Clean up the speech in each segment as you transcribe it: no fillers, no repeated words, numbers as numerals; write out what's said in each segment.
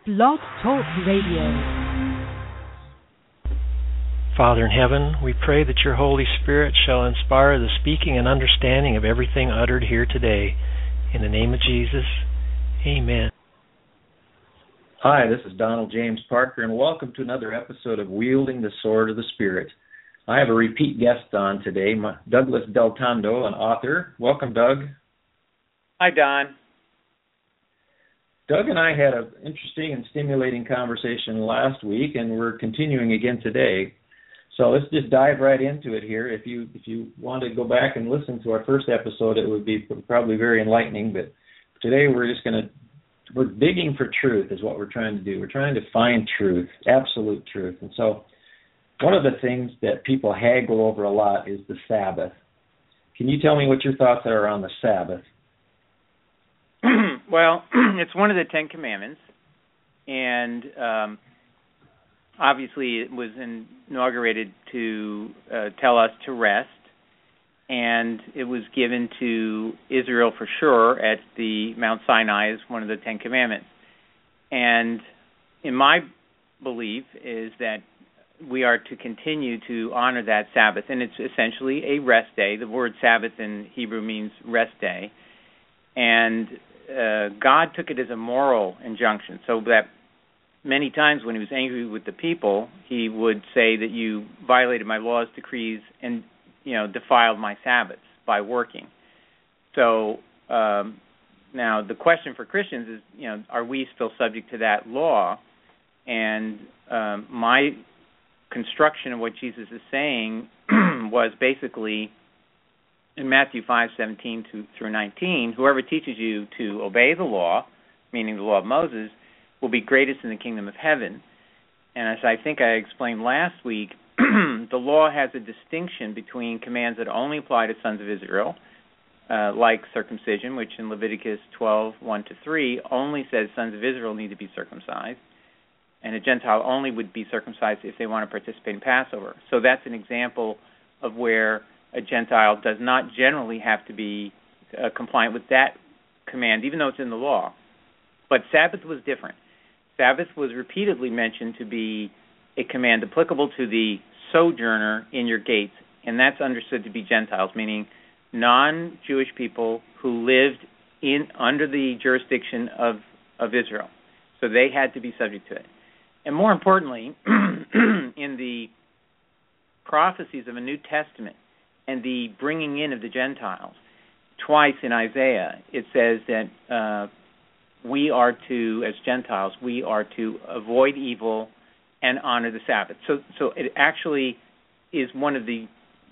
Blog Talk Radio. Father in heaven, we pray that your Holy Spirit shall inspire the speaking and understanding of everything uttered here today. In the name of Jesus, amen. Hi, this is Donald James Parker, and welcome to another episode of Wielding the Sword of the Spirit. I have a repeat guest on today, Douglas Del Tondo, an author. Welcome, Doug. Hi, Don. Doug and I had an interesting and stimulating conversation last week, and we're continuing again today. So let's just dive right into it here. If you want to go back and listen to our first episode, it would be probably very enlightening. But today we're digging for truth is what we're trying to do. We're trying to find truth, absolute truth. And so one of the things that people haggle over a lot is the Sabbath. Can you tell me what your thoughts are on the Sabbath? Well, it's one of the Ten Commandments, and obviously it was inaugurated to tell us to rest, and it was given to Israel for sure at the Mount Sinai as one of the Ten Commandments. And in my belief is that we are to continue to honor that Sabbath, and it's essentially a rest day. The word Sabbath in Hebrew means rest day, and God took it as a moral injunction, so that many times when he was angry with the people, he would say that you violated my laws, decrees, and defiled my Sabbaths by working. So now the question for Christians is, are we still subject to that law? And my construction of what Jesus is saying was basically in Matthew 5:17 through 19, whoever teaches you to obey the law, meaning the law of Moses, will be greatest in the kingdom of heaven. And as I think I explained last week, the law has a distinction between commands that only apply to sons of Israel, like circumcision, which in Leviticus 12:1-3 only says sons of Israel need to be circumcised, and a Gentile only would be circumcised if they want to participate in Passover. So that's an example of where a Gentile does not generally have to be compliant with that command, even though it's in the law. But Sabbath was different. Sabbath was repeatedly mentioned to be a command applicable to the sojourner in your gates, and that's understood to be Gentiles, meaning non-Jewish people who lived under the jurisdiction of Israel. So they had to be subject to it. And more importantly, in the prophecies of a New Testament and the bringing in of the Gentiles, twice in Isaiah it says that we are to, as Gentiles, we are to avoid evil and honor the Sabbath. So it actually is one of the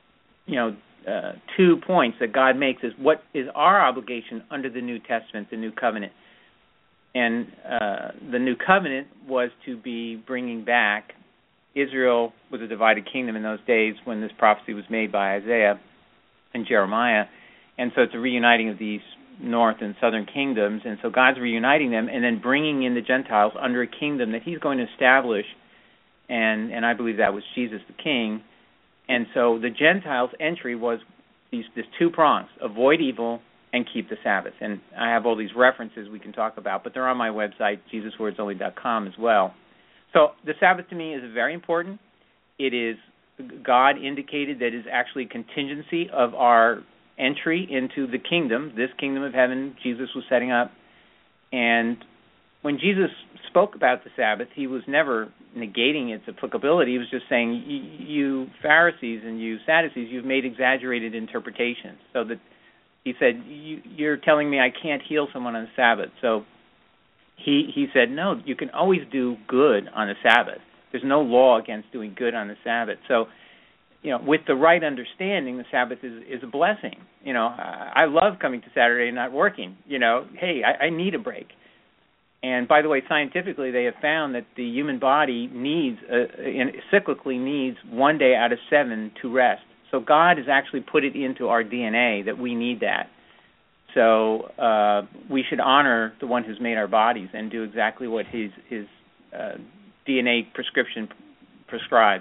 2 points that God makes is what is our obligation under the New Testament, the New Covenant. And the New Covenant was to be bringing back. Israel was a divided kingdom in those days when this prophecy was made by Isaiah and Jeremiah. And so it's a reuniting of these north and southern kingdoms. And so God's reuniting them and then bringing in the Gentiles under a kingdom that he's going to establish. And I believe that was Jesus the King. And so the Gentiles' entry was these 2 prongs, avoid evil and keep the Sabbath. And I have all these references we can talk about, but they're on my website, JesusWordsOnly.com as well. So the Sabbath to me is very important. It is, God indicated that it is actually a contingency of our entry into the kingdom, this kingdom of heaven Jesus was setting up. And when Jesus spoke about the Sabbath, he was never negating its applicability. He was just saying, you Pharisees and you Sadducees, you've made exaggerated interpretations. So that he said, you're telling me I can't heal someone on the Sabbath. So he said, no, you can always do good on the Sabbath. There's no law against doing good on the Sabbath. So, with the right understanding, the Sabbath is a blessing. I love coming to Saturday and not working. Hey, I need a break. And by the way, scientifically, they have found that the human body cyclically needs 1 day out of 7 to rest. So God has actually put it into our DNA that we need that. So we should honor the one who's made our bodies and do exactly what his DNA prescription prescribes.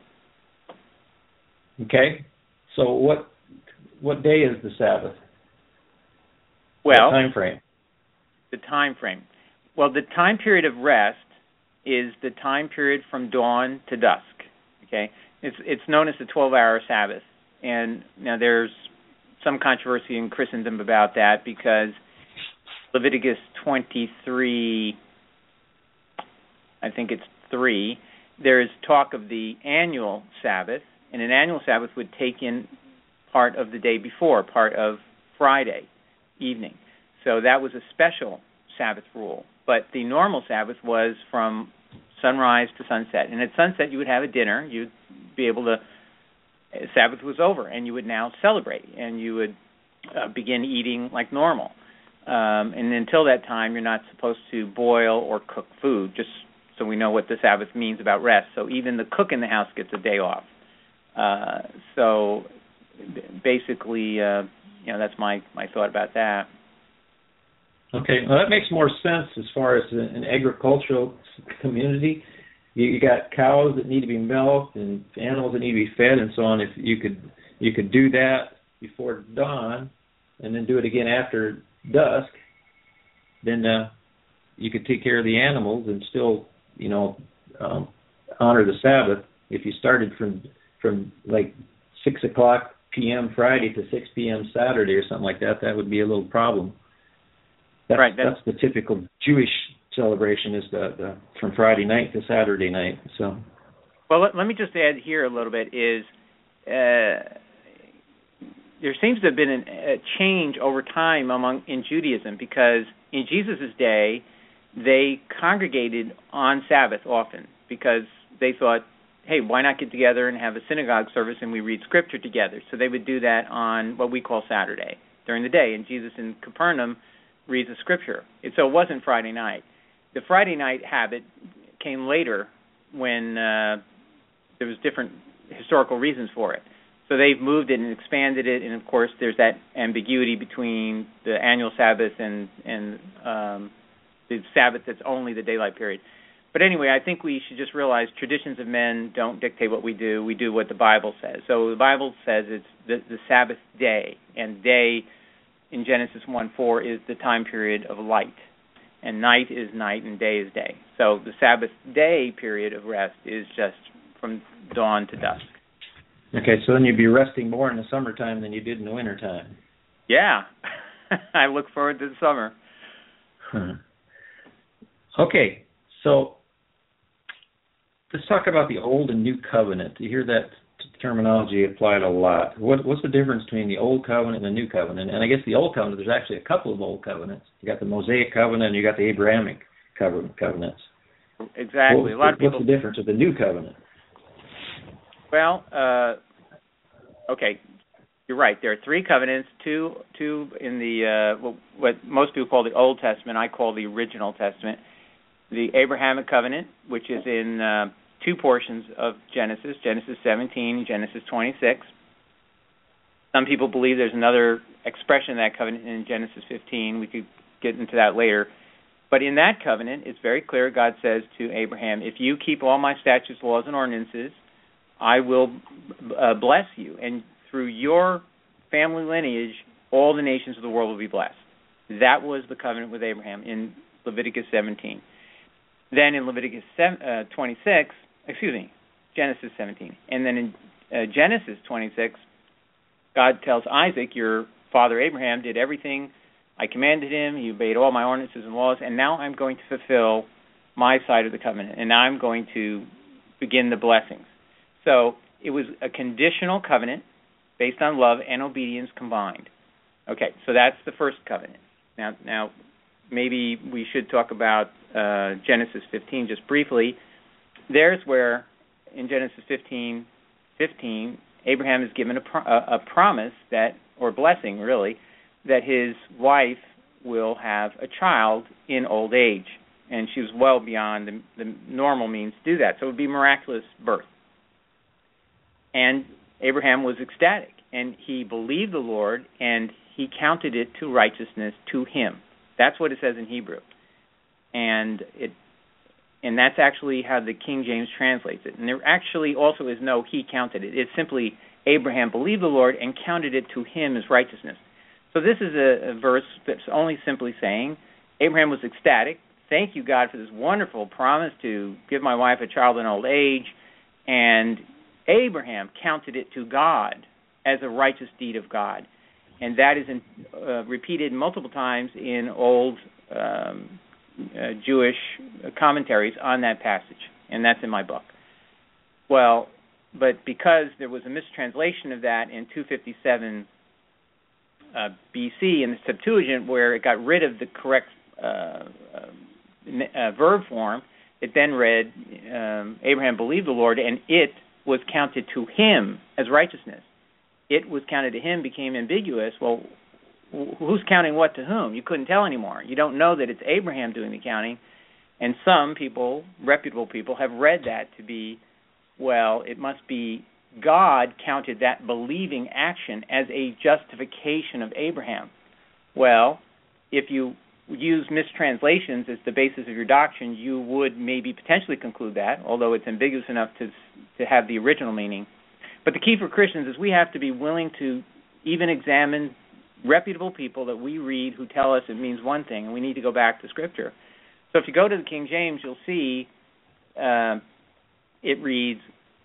Okay. So what day is the Sabbath? Well, what time frame? The time frame. Well, the time period of rest is the time period from dawn to dusk. Okay, it's known as the 12-hour Sabbath, and now there's some controversy in Christendom about that because Leviticus 23, I think it's 3, there is talk of the annual Sabbath, and an annual Sabbath would take in part of the day before, part of Friday evening. So that was a special Sabbath rule. But the normal Sabbath was from sunrise to sunset. And at sunset, you would have a dinner. You'd be able to, Sabbath was over, and you would now celebrate, and you would begin eating like normal. And until that time, you're not supposed to boil or cook food, just so we know what the Sabbath means about rest. So even the cook in the house gets a day off. So basically, that's my thought about that. Okay, well, that makes more sense as far as an agricultural community. You got cows that need to be milked and animals that need to be fed and so on. If you could do that before dawn and then do it again after dusk, then you could take care of the animals and still, honor the Sabbath. If you started from like 6 o'clock p.m. Friday to 6 p.m. Saturday or something like that, that would be a little problem. That's the typical Jewish celebration, is the from Friday night to Saturday night. So, well, let me just add here a little bit. Is there seems to have been a change over time in Judaism, because in Jesus' day they congregated on Sabbath often because they thought, hey, why not get together and have a synagogue service and we read Scripture together? So they would do that on what we call Saturday during the day, and Jesus in Capernaum reads the Scripture. So it wasn't Friday night. The Friday night habit came later when there was different historical reasons for it. So they've moved it and expanded it, and of course there's that ambiguity between the annual Sabbath and the Sabbath that's only the daylight period. But anyway, I think we should just realize traditions of men don't dictate what we do. We do what the Bible says. So the Bible says it's the Sabbath day, and day in Genesis 1:4 is the time period of light, and night is night and day is day. So the Sabbath day period of rest is just from dawn to dusk. Okay, so then you'd be resting more in the summertime than you did in the wintertime. Yeah. I look forward to the summer. Okay, so let's talk about the Old and New Covenant. You hear that terminology applied a lot. What's the difference between the Old Covenant and the New Covenant? And I guess the Old Covenant, there's actually a couple of Old Covenants. You got the Mosaic Covenant and you got the Abrahamic covenants. Exactly. What's the difference with the New Covenant? Well, okay, you're right. There are three covenants, two in the what most people call the Old Testament. I call the Original Testament. The Abrahamic covenant, which is in two portions of Genesis 17, Genesis 26. Some people believe there's another expression of that covenant in Genesis 15. We could get into that later. But in that covenant, it's very clear. God says to Abraham, if you keep all my statutes, laws, and ordinances, I will bless you. And through your family lineage, all the nations of the world will be blessed. That was the covenant with Abraham in Leviticus 17. Then in Leviticus 26, Genesis 17. And then in Genesis 26, God tells Isaac, your father Abraham did everything I commanded him, he obeyed all my ordinances and laws, and now I'm going to fulfill my side of the covenant, and now I'm going to begin the blessings. So it was a conditional covenant based on love and obedience combined. Okay, so that's the first covenant. Now maybe we should talk about Genesis 15 just briefly. There's where, in Genesis 15, Abraham is given a promise that, or blessing really, that his wife will have a child in old age. And she was well beyond the normal means to do that. So it would be miraculous birth. And Abraham was ecstatic. And he believed the Lord, and he counted it to righteousness to him. That's what it says in Hebrew. And that's actually how the King James translates it. And there actually also is no he counted it. It's simply Abraham believed the Lord and counted it to him as righteousness. So this is a verse that's only simply saying Abraham was ecstatic, thank you, God, for this wonderful promise to give my wife a child in old age. And Abraham counted it to God as a righteous deed of God. And that is repeated multiple times in old Jewish commentaries on that passage. And that's in my book. Well, but because there was a mistranslation of that in 257 BC in the Septuagint, where it got rid of the correct verb form, it then read, Abraham believed the Lord, and it was counted to him as righteousness. It was counted to him became ambiguous. Well, who's counting what to whom? You couldn't tell anymore. You don't know that it's Abraham doing the counting. And some people, reputable people, have read that to be, well, it must be God counted that believing action as a justification of Abraham. Well, if you use mistranslations as the basis of your doctrine, you would maybe potentially conclude that, although it's ambiguous enough to have the original meaning. But the key for Christians is we have to be willing to even examine reputable people that we read who tell us it means one thing, and we need to go back to Scripture. So if you go to the King James, you'll see it reads,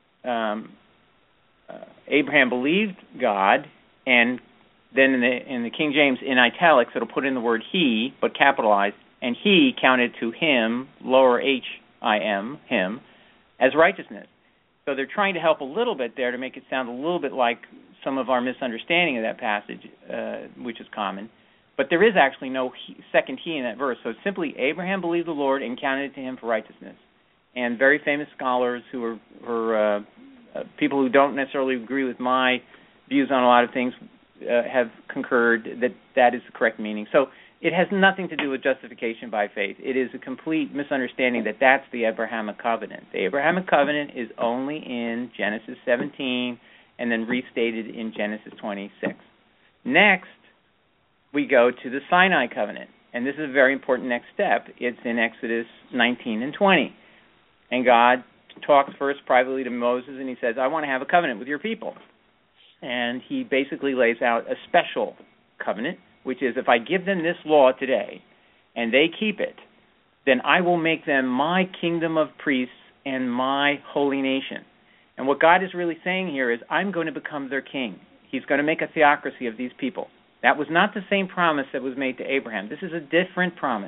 Abraham believed God, and then in the King James, in italics, it'll put in the word he, but capitalized, and he counted to him, lower H-I-M, him, as righteousness. So they're trying to help a little bit there to make it sound a little bit like some of our misunderstanding of that passage, which is common. But there is actually no second he in that verse. So it's simply Abraham believed the Lord and counted it to him for righteousness. And very famous scholars who are people who don't necessarily agree with my views on a lot of things have concurred that that is the correct meaning. So it has nothing to do with justification by faith. It is a complete misunderstanding that that's the Abrahamic covenant. The Abrahamic covenant is only in Genesis 17 and then restated in Genesis 26. Next, we go to the Sinai covenant. And this is a very important next step. It's in Exodus 19 and 20. And God talks first privately to Moses, and he says, I want to have a covenant with your people. And he basically lays out a special covenant, which is if I give them this law today and they keep it, then I will make them my kingdom of priests and my holy nation. And what God is really saying here is I'm going to become their king. He's going to make a theocracy of these people. That was not the same promise that was made to Abraham. This is a different promise.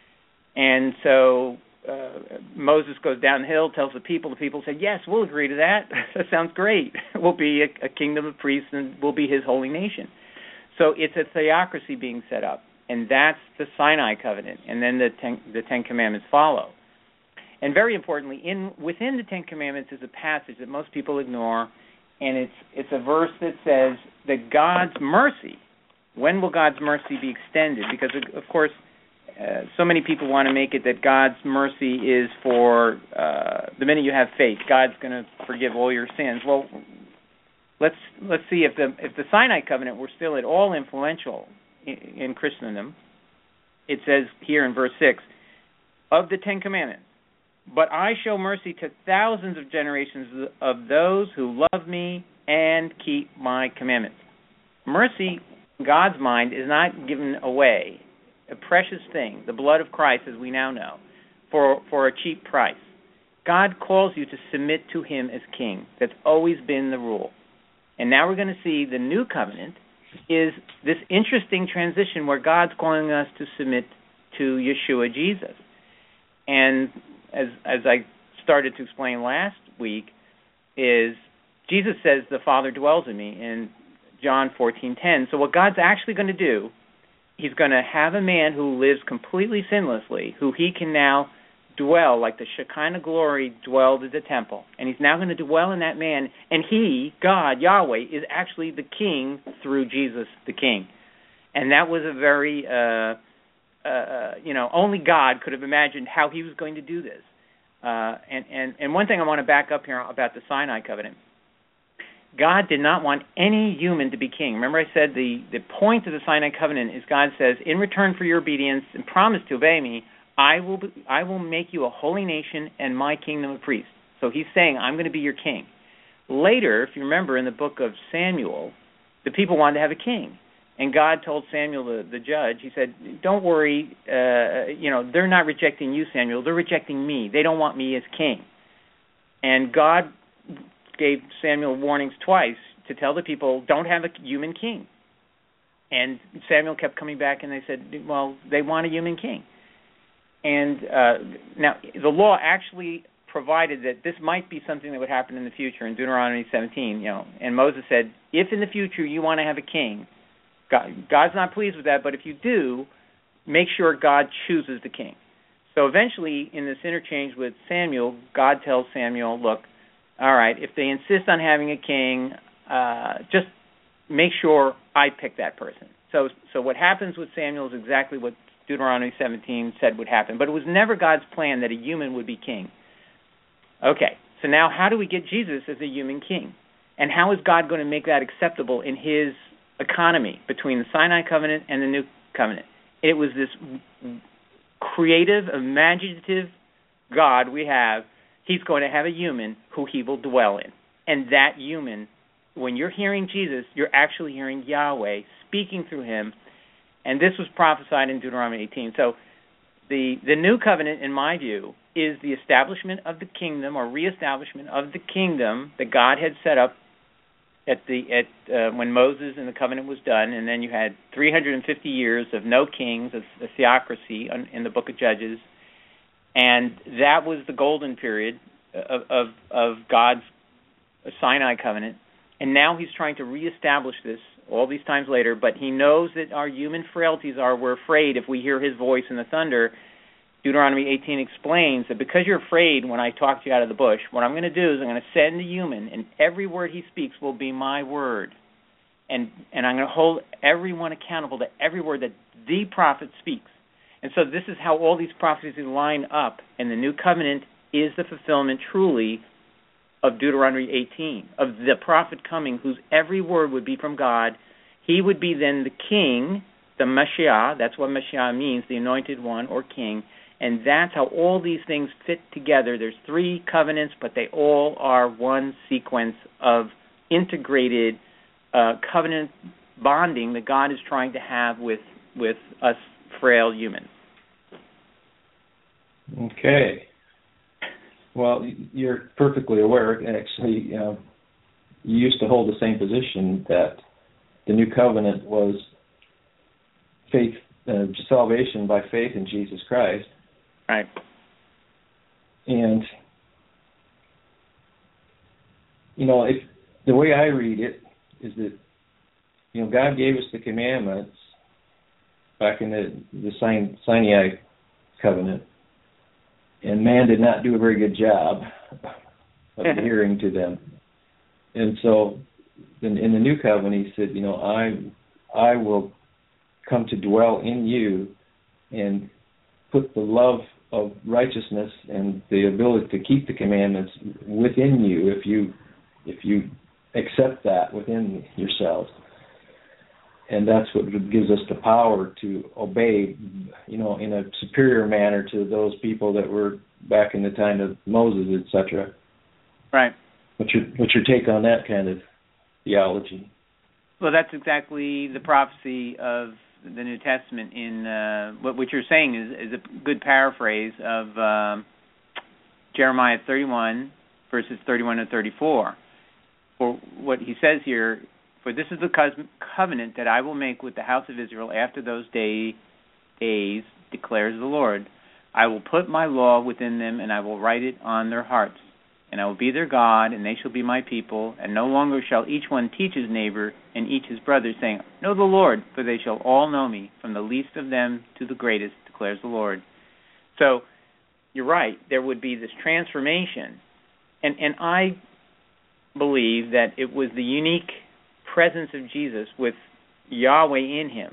And so Moses goes down the hill, tells the people say, yes, we'll agree to that. That sounds great. We'll be a kingdom of priests and we'll be his holy nation. So it's a theocracy being set up, and that's the Sinai covenant, and then the Ten Commandments follow. And very importantly, within the Ten Commandments is a passage that most people ignore, and it's a verse that says that God's mercy, when will God's mercy be extended? Because, of course, so many people want to make it that God's mercy is for the minute you have faith. God's going to forgive all your sins. Well, let's see if the Sinai covenant were still at all influential in Christendom. It says here in verse 6, of the Ten Commandments, but I show mercy to thousands of generations of those who love me and keep my commandments. Mercy, in God's mind, is not given away, a precious thing, the blood of Christ, as we now know, for a cheap price. God calls you to submit to him as king. That's always been the rule. And now we're going to see the new covenant is this interesting transition where God's calling us to submit to Yeshua Jesus. And as I started to explain last week, is Jesus says the Father dwells in me in John 14:10. So what God's actually going to do, he's going to have a man who lives completely sinlessly, who he can now dwell, like the Shekinah glory dwelled at the temple. And he's now going to dwell in that man, and he, God, Yahweh, is actually the king through Jesus the king. And that was a very, only God could have imagined how he was going to do this. And one thing I want to back up here about the Sinai covenant. God did not want any human to be king. Remember I said the point of the Sinai covenant is God says, in return for your obedience and promise to obey me, I will make you a holy nation and my kingdom of priests. So he's saying, I'm going to be your king. Later, if you remember in the book of Samuel, the people wanted to have a king. And God told Samuel, the judge, he said, don't worry, they're not rejecting you, Samuel. They're rejecting me. They don't want me as king. And God gave Samuel warnings twice to tell the people, don't have a human king. And Samuel kept coming back, and they said, well, they want a human king. And now the law actually provided that this might be something that would happen in the future in Deuteronomy 17. And Moses said, if in the future you want to have a king, God's not pleased with that, but if you do, make sure God chooses the king. So eventually, in this interchange with Samuel, God tells Samuel, look, all right, if they insist on having a king, just make sure I pick that person. So what happens with Samuel is exactly what Deuteronomy 17 said would happen. But it was never God's plan that a human would be king. Okay, so now how do we get Jesus as a human king? And how is God going to make that acceptable in his economy between the Sinai covenant and the new covenant? It was this creative, imaginative God we have. He's going to have a human who he will dwell in. And that human, when you're hearing Jesus, you're actually hearing Yahweh speaking through him. And this was prophesied in Deuteronomy 18. So the new covenant, in my view, is the establishment of the kingdom or reestablishment of the kingdom that God had set up when Moses and the covenant was done. And then you had 350 years of no kings, of a theocracy in the book of Judges. And that was the golden period of God's Sinai covenant. And now he's trying to reestablish this all these times later, but he knows that our human frailties we're afraid if we hear his voice in the thunder. Deuteronomy 18 explains that because you're afraid when I talk to you out of the bush, what I'm going to do is I'm going to send the human, and every word he speaks will be my word. And I'm going to hold everyone accountable to every word that the prophet speaks. And so this is how all these prophecies line up, and the new covenant is the fulfillment truly of Deuteronomy 18, of the prophet coming whose every word would be from God. He would be then the king, the Mashiach. That's what Mashiach means, the anointed one or king. And that's how all these things fit together. There's 3 covenants, but they all are one sequence of integrated covenant bonding that God is trying to have with us frail humans. Okay. Well, you're perfectly aware, actually, you used to hold the same position that the new covenant was faith, salvation by faith in Jesus Christ. Right. And, if the way I read it is that, God gave us the commandments back in the Sinai covenant, and man did not do a very good job of adhering to them. And so in the new covenant, he said, I will come to dwell in you and put the love of righteousness and the ability to keep the commandments within you if you accept that within yourselves. And that's what gives us the power to obey, in a superior manner to those people that were back in the time of Moses, etc. Right. What's your take on that kind of theology? Well, that's exactly the prophecy of the New Testament. In what you're saying is a good paraphrase of Jeremiah 31, verses 31 to 34. For what he says here, for this is the covenant that I will make with the house of Israel after those days, declares the Lord. I will put my law within them, and I will write it on their hearts. And I will be their God, and they shall be my people. And no longer shall each one teach his neighbor and each his brother, saying, Know the Lord, for they shall all know me, from the least of them to the greatest, declares the Lord. So, you're right, there would be this transformation. And I believe that it was the unique presence of Jesus with Yahweh in him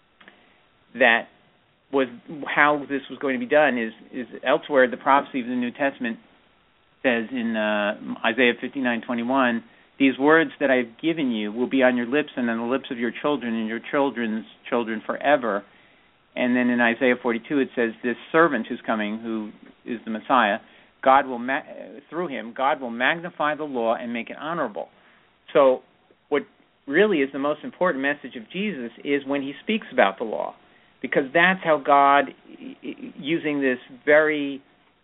that was how this was going to be done. Is elsewhere the prophecy of the New Testament says in Isaiah 59:21, these words that I've given you will be on your lips and on the lips of your children and your children's children forever. And then in Isaiah 42 it says this servant who's coming, who is the Messiah, God will through him God will magnify the law and make it honorable. So what really is the most important message of Jesus is when he speaks about the law, because that's how God, using this very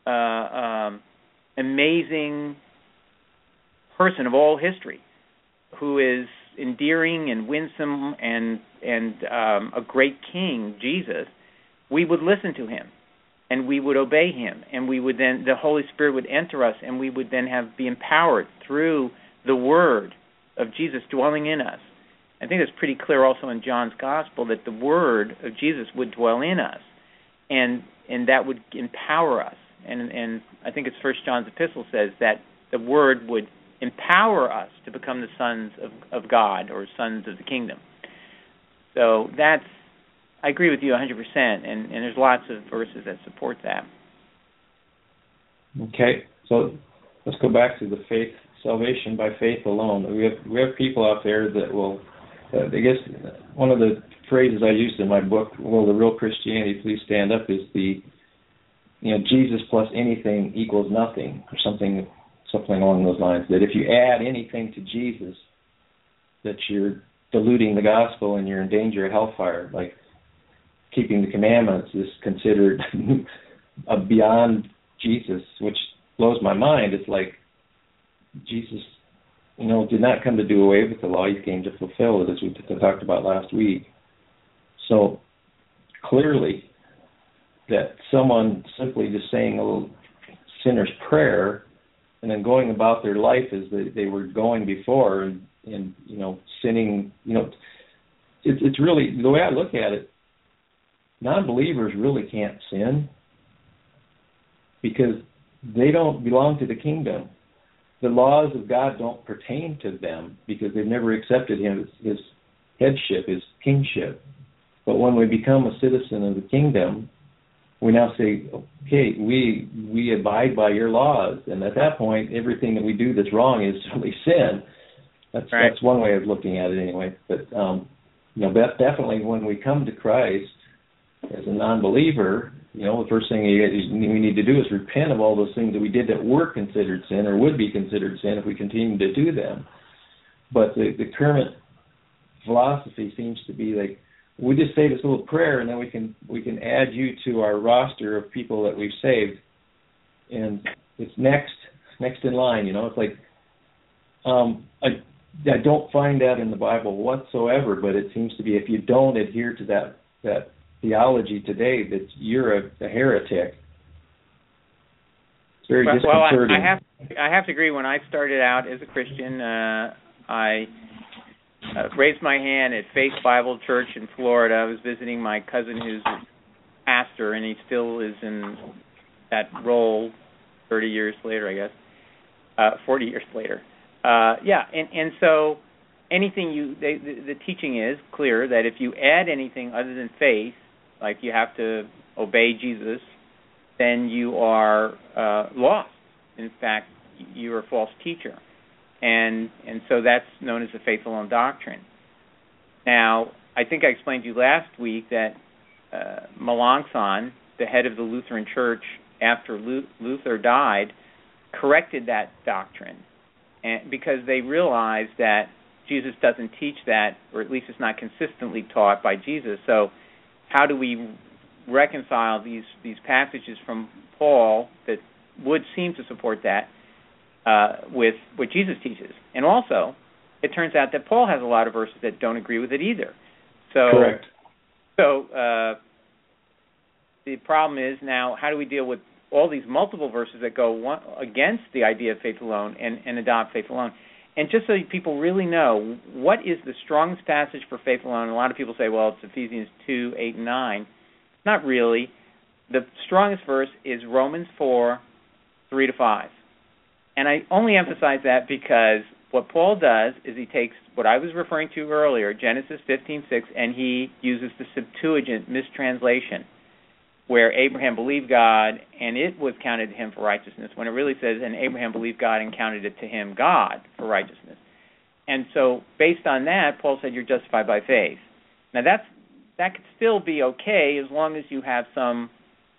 amazing person of all history, who is endearing and winsome and a great king, Jesus, we would listen to him and we would obey him, and we would then, the Holy Spirit would enter us, and we would then be empowered through the word of Jesus dwelling in us. I think it's pretty clear also in John's Gospel that the word of Jesus would dwell in us, and that would empower us. And I think it's 1 John's epistle says that the word would empower us to become the sons of God, or sons of the kingdom. So I agree with you 100%, and there's lots of verses that support that. Okay, so let's go back to the faith, salvation by faith alone. We have people out there that will, I guess one of the phrases I used in my book, Will the Real Christianity Please Stand Up, is Jesus plus anything equals nothing, or something along those lines. That if you add anything to Jesus, that you're diluting the gospel and you're in danger of hellfire. Like keeping the commandments is considered beyond Jesus, which blows my mind. It's like Jesus, did not come to do away with the law. He came to fulfill it, as we talked about last week. So clearly that someone simply just saying a little sinner's prayer and then going about their life as they were going before and sinning, it's really, the way I look at it, non-believers really can't sin because they don't belong to the kingdom. The laws of God don't pertain to them because they've never accepted his headship, his kingship. But when we become a citizen of the kingdom, we now say, okay, we abide by your laws, and at that point, everything that we do that's wrong is really sin. That's right. That's one way of looking at it, anyway. But definitely, when we come to Christ as a non-believer, the first thing we need to do is repent of all those things that we did that were considered sin or would be considered sin if we continue to do them. But the current philosophy seems to be like, we just say this little prayer, and then we can add you to our roster of people that we've saved, and it's next in line. It's like I don't find that in the Bible whatsoever. But it seems to be if you don't adhere to that theology today, that you're a heretic. It's very disconcerting. Well, I have to agree. When I started out as a Christian, I raised my hand at Faith Bible Church in Florida. I was visiting my cousin who's a pastor, and he still is in that role 30 years later, I guess, 40 years later. And so anything the teaching is clear that if you add anything other than faith, like you have to obey Jesus, then you are lost. In fact, you're a false teacher. And so that's known as the faith alone doctrine. Now, I think I explained to you last week that Melanchthon, the head of the Lutheran Church, after Luther died, corrected that doctrine, and because they realized that Jesus doesn't teach that, or at least it's not consistently taught by Jesus. So how do we reconcile these passages from Paul that would seem to support that with what Jesus teaches? And also, it turns out that Paul has a lot of verses that don't agree with it either. So, correct. So the problem is now, how do we deal with all these multiple verses that go against the idea of faith alone and adopt faith alone? And just so people really know, what is the strongest passage for faith alone? A lot of people say, well, it's Ephesians 2, 8, and 9. Not really. The strongest verse is Romans 4, 3 to 5. And I only emphasize that because what Paul does is he takes what I was referring to earlier, Genesis 15:6, and he uses the Septuagint mistranslation, where Abraham believed God and it was counted to him for righteousness, when it really says, and Abraham believed God and counted it to him, God, for righteousness. And so based on that, Paul said you're justified by faith. Now that could still be okay as long as you have some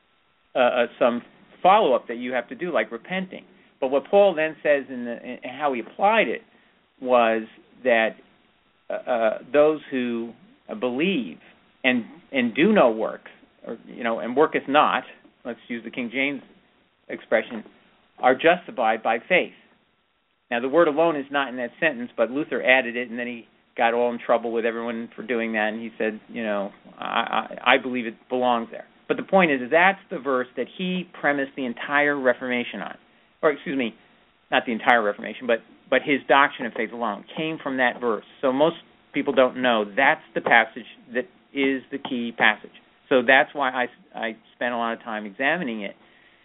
follow-up that you have to do, like repenting. But what Paul then says and how he applied it was that those who believe and do no works, or and worketh not, let's use the King James expression, are justified by faith. Now, the word alone is not in that sentence, but Luther added it, and then he got all in trouble with everyone for doing that, and he said, I believe it belongs there. But the point is that's the verse that he premised the entire Reformation on. Or, excuse me, not the entire Reformation, but his doctrine of faith alone came from that verse. So most people don't know that's the passage that is the key passage. So that's why I spent a lot of time examining it.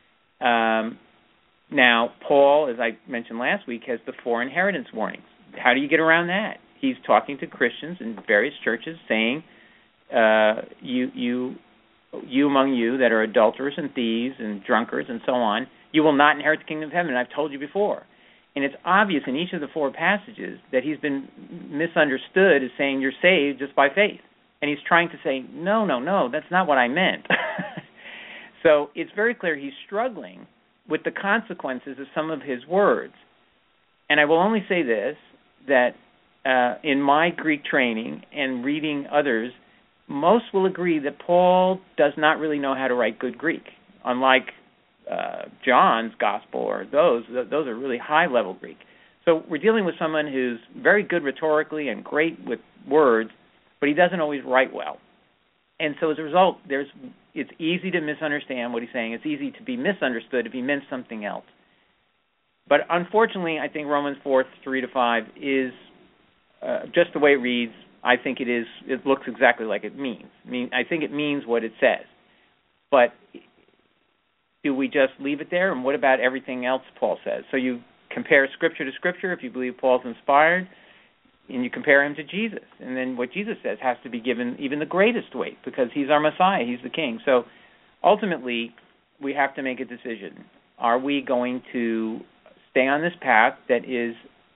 Now, Paul, as I mentioned last week, has the 4 inheritance warnings. How do you get around that? He's talking to Christians in various churches saying, you among you that are adulterers and thieves and drunkards and so on, you will not inherit the kingdom of heaven. And I've told you before. And it's obvious in each of the 4 passages that he's been misunderstood as saying you're saved just by faith. And he's trying to say, no, that's not what I meant. So it's very clear he's struggling with the consequences of some of his words. And I will only say this, that in my Greek training and reading others, most will agree that Paul does not really know how to write good Greek, unlike John's gospel or those are really high-level Greek. So we're dealing with someone who's very good rhetorically and great with words, but he doesn't always write well. And so as a result, it's easy to misunderstand what he's saying. It's easy to be misunderstood if he meant something else. But unfortunately, I think Romans 4:3-5 is just the way it reads. I think it is. It looks exactly like it means. I think it means what it says. But do we just leave it there? And what about everything else Paul says? So you compare Scripture to Scripture if you believe Paul's inspired, and you compare him to Jesus. And then what Jesus says has to be given even the greatest weight because he's our Messiah. He's the King. So ultimately, we have to make a decision. Are we going to stay on this path that is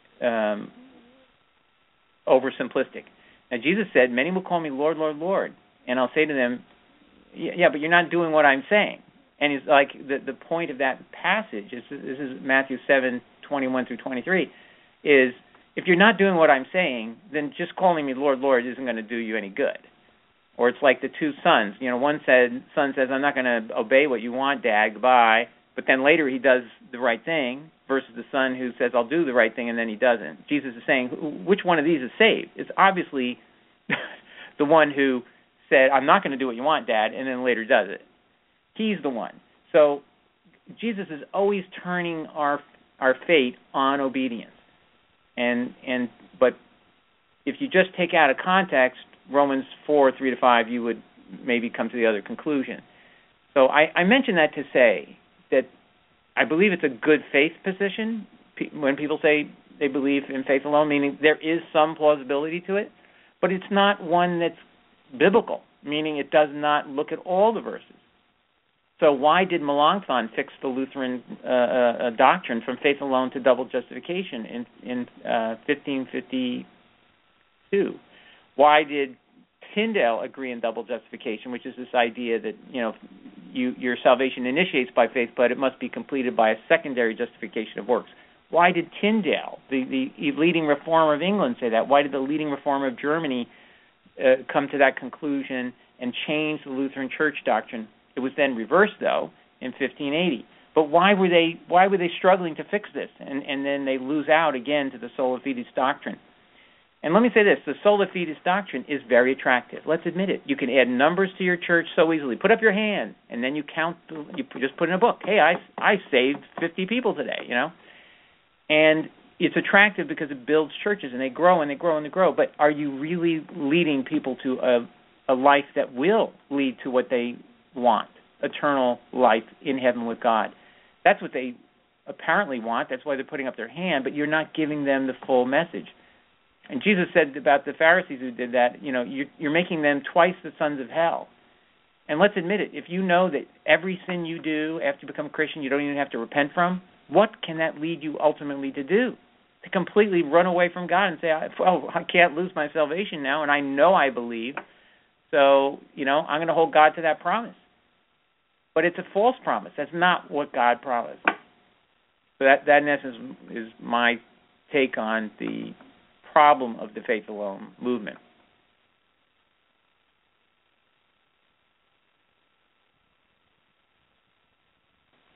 oversimplistic? Now, Jesus said, many will call me Lord, Lord, Lord. And I'll say to them, yeah, but you're not doing what I'm saying. And it's like the point of that passage, this is Matthew 7:21-23, is if you're not doing what I'm saying, then just calling me Lord, Lord isn't going to do you any good. Or it's like the 2 sons. One son says, I'm not going to obey what you want, Dad, goodbye. But then later he does the right thing versus the son who says, I'll do the right thing, and then he doesn't. Jesus is saying, which one of these is saved? It's obviously the one who said, I'm not going to do what you want, Dad, and then later does it. He's the one. So Jesus is always turning our fate on obedience. But if you just take out of context Romans 4:3-5, you would maybe come to the other conclusion. So I mention that to say that I believe it's a good faith position when people say they believe in faith alone, meaning there is some plausibility to it, but it's not one that's biblical, meaning it does not look at all the verses. So why did Melanchthon fix the Lutheran doctrine from faith alone to double justification in 1552? Why did Tyndale agree in double justification, which is this idea that your salvation initiates by faith, but it must be completed by a secondary justification of works? Why did Tyndale, the leading reformer of England, say that? Why did the leading reformer of Germany come to that conclusion and change the Lutheran Church doctrine? It was then reversed, though, in 1580. But why were they struggling to fix this? And then they lose out again to the sola fides doctrine. And let me say this, the sola fides doctrine is very attractive. Let's admit it. You can add numbers to your church so easily. Put up your hand, and then you count, you just put in a book. Hey, I saved 50 people today, And it's attractive because it builds churches, and they grow and they grow and they grow. But are you really leading people to a life that will lead to what they want, eternal life in heaven with God? That's what they apparently want. That's why they're putting up their hand, but you're not giving them the full message. And Jesus said about the Pharisees who did that, you're making them twice the sons of hell. And let's admit it, if you know that every sin you do after you become a Christian you don't even have to repent from, what can that lead you ultimately to do? To completely run away from God and say, I can't lose my salvation now, and I know I believe, so, I'm going to hold God to that promise. But it's a false promise. That's not what God promised. So that in essence is my take on the problem of the Faith Alone movement.